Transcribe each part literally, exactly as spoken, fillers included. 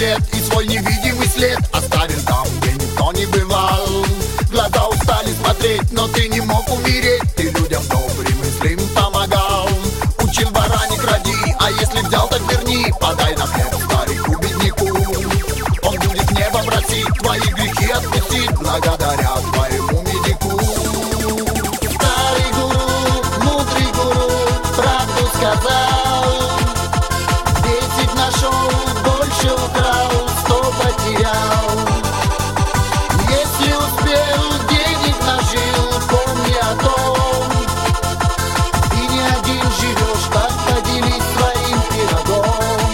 свет и свой невидимый след оставил там, где никто не бывал. Глаза устали смотреть, но ты не мог умереть. Ты людям добрым и злым помогал. Учил вора не кради, а если взял, так верни. Подай на хлеб старику бедняку. Он будет небом просить, твои грехи отпустит, благодаря твоему медику. Старый гуру, мудрый гуру, правду сказал. Десять нашел, больше украл, сто потерял. Если успел, денег нажил, помни о том. И не один живешь, так поделись своим пирогом.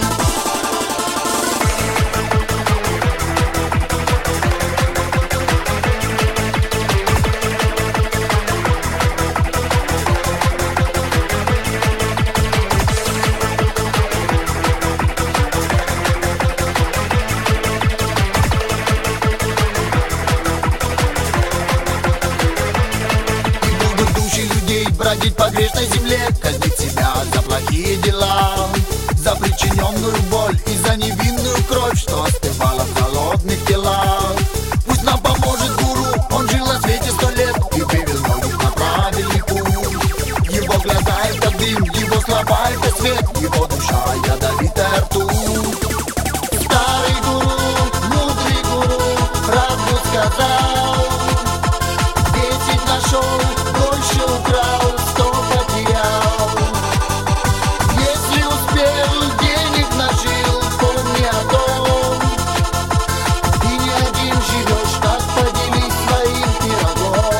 Бродить по грешной земле, казнить себя за плохие дела, за причиненную боль и за невинную кровь, что остывала в холодных телах. Пусть нам поможет гуру, он жил на свете сто лет и вывел многих на правильный путь. Его глаза — это дым, его слова — это свет, его душа — ядовитая ртуть. Старый гуру, мудрый гуру, правду сказал. Десять нашел, больше украл, сто потерял. Если успел, денег нажил, помни о том. И не один живешь, так поделись своим пирогом.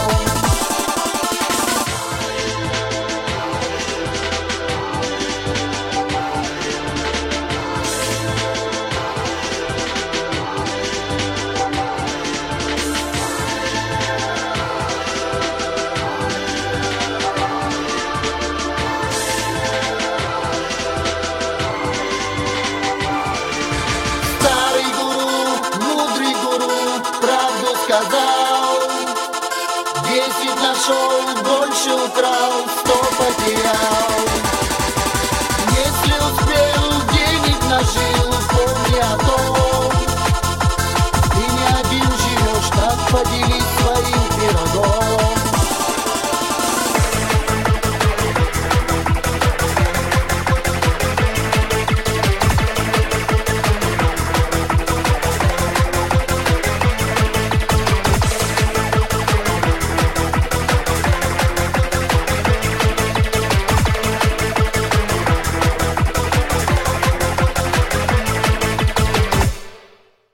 Сказал, десять нашел, больше украл, сто потерял. Если успел, денег нажил, помни о том. И не один живешь, так поделись своим